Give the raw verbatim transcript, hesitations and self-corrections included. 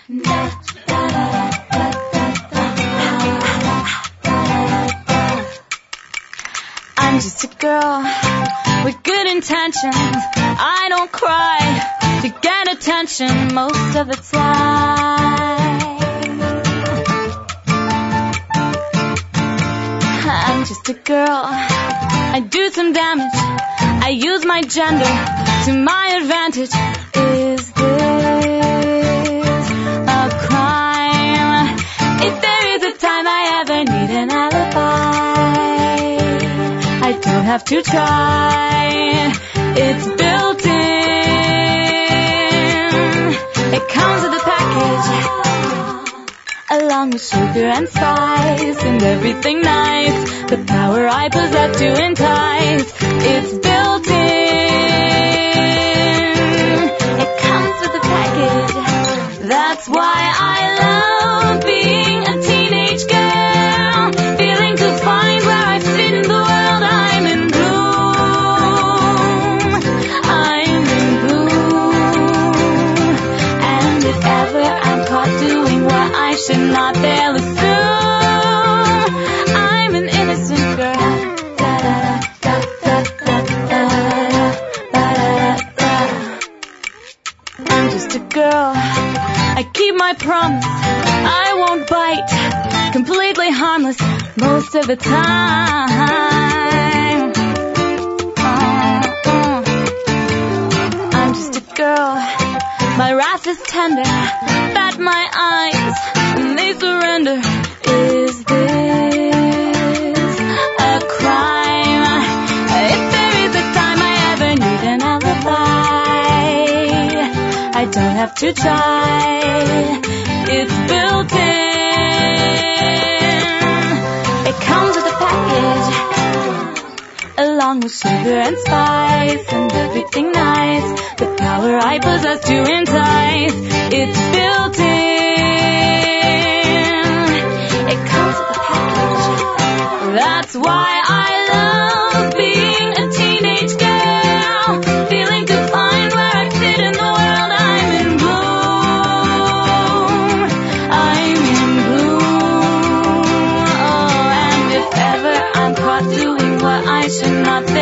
I'm just a girl with good intentions. I don't cry to get attention most of the time. I'm just a girl. I do some damage. I use my gender to my advantage. Is this a crime? If there is a time I ever need an alibi, I don't have to try. It's built in. It comes with a package, along with sugar and spice and everything nice. The power I possess to entice. It's built in. It comes with a package. That's why I love being a teenage girl, feeling to find where I fit in the world. I'm in bloom. I'm in bloom. And if ever I'm caught doing what I should not, they'll assume I'm an innocent girl. Da, da, da, da, da, da, da, da, da. I'm just a girl. I keep my promise. I won't bite. Completely harmless most of the time. Uh, uh. I'm just a girl. My wrath is tender. Bat my eyes and they surrender. Is this a crime? If there is a time I ever need an alibi, I don't have to try. It's built in. It comes with a package, along with sugar and spice and everything nice. The power I possess to entice. It's built in. It comes with a package. That's why I love being a teenage girl, feeling to find where I fit in the world. I'm in bloom. I'm in bloom. Oh, and if ever I'm caught doing what I should not,